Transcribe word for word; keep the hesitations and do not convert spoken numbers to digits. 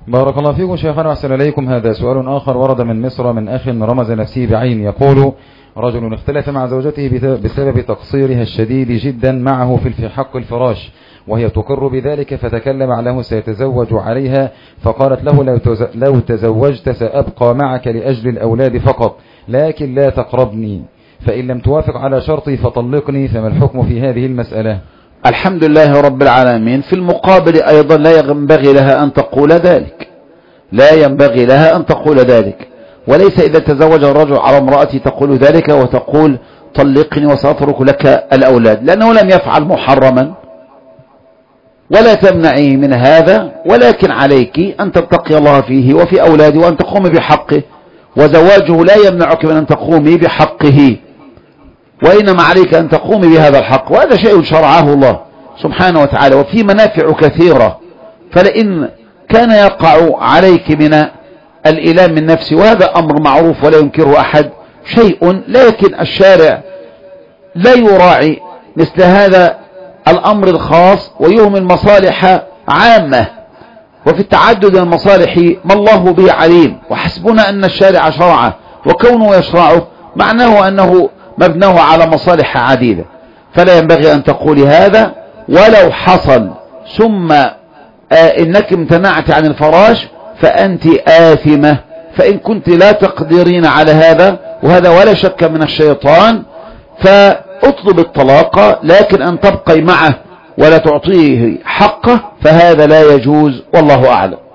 بارك الله فيكم شيخنا وأحسن إليكم. هذا سؤال آخر ورد من مصر من أخ رمز نفسه بعين، يقول: رجل اختلف مع زوجته بسبب تقصيرها الشديد جدا معه في حق الفراش، وهي تقر بذلك، فتكلم عنه سيتزوج عليها، فقالت له: لو تزوجت سأبقى معك لأجل الأولاد فقط، لكن لا تقربني، فإن لم توافق على شرطي فطلقني، فما الحكم في هذه المسألة؟ الحمد لله رب العالمين. في المقابل أيضا لا ينبغي لها أن تقول ذلك، لا ينبغي لها أن تقول ذلك، وليس إذا تزوج الرجل على امرأته تقول ذلك وتقول طلقني وسأترك لك الأولاد، لأنه لم يفعل محرما ولا تمنعيه من هذا، ولكن عليك أن تتقي الله فيه وفي أولاده وأن تقومي بحقه، وزواجه لا يمنعك من أن تقومي بحقه، وإنما عليك أن تقومي بهذا الحق، وهذا شيء شرعه الله سبحانه وتعالى، وفيه منافع كثيرة. فلئن كان يقع عليك من الإيلام من نفسه، وهذا أمر معروف ولا ينكره أحد شيء، لكن الشارع لا يراعي مثل هذا الأمر الخاص ويهمل مصالح عامة، وفي التعدد المصالح ما الله به عليم، وحسبنا أن الشارع شرعه، وكونه يشرعه معناه أنه مبناه على مصالح عديدة، فلا ينبغي أن تقولي هذا. ولو حصل ثم إنك امتنعت عن الفراش فأنت آثمة، فإن كنت لا تقدرين على هذا، وهذا ولا شك من الشيطان، فاطلب الطلاق، لكن أن تبقي معه ولا تعطيه حقه فهذا لا يجوز، والله أعلم.